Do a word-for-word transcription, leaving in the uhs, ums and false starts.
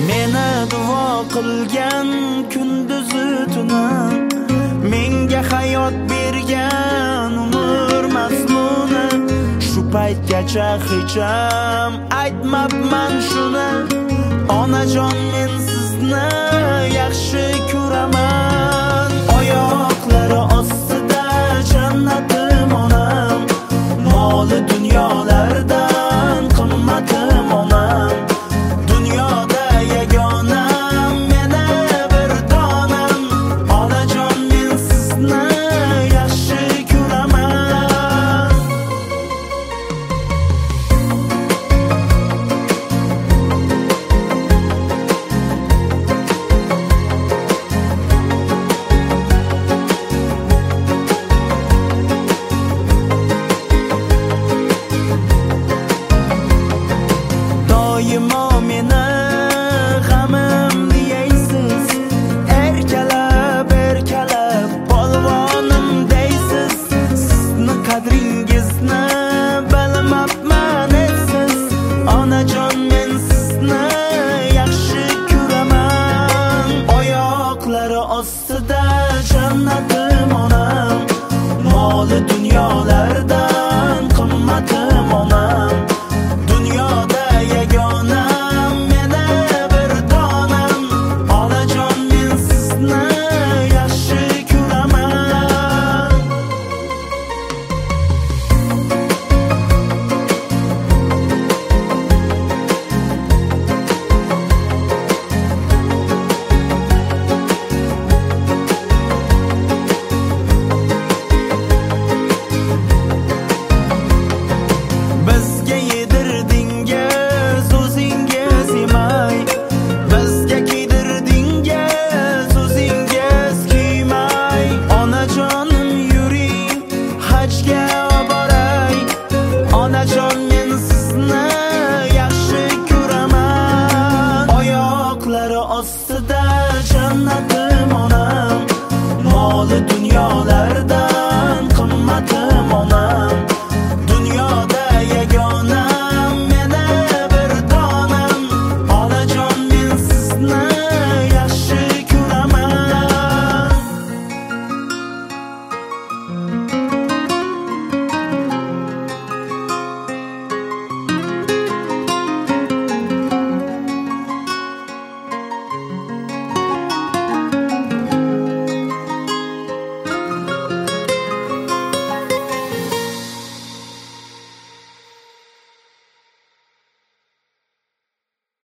Meni duo qilgan kunduzi tuni, menga hayot bergan umr mazmuni. Shu paytgacha hecham aytmabman shuni. Onajon, men sizni yaxshi ko'raman. Oyoqlari ostida jannatim onam, moli dunyolardan qimmatim onam. Dunyoda yagonam meni bir donam. Onajon, men sizni yaxshi ko'raman. Doimo meni g'amimni yeysiz, erkalab erkalab polvonim deysiz. Sizni qadringizni bilmabman siz. Onajon, men sizni yaxshi ko'raman. Oyoqlari ostida jannatim onam, moli dunyolardan qimmatim onam.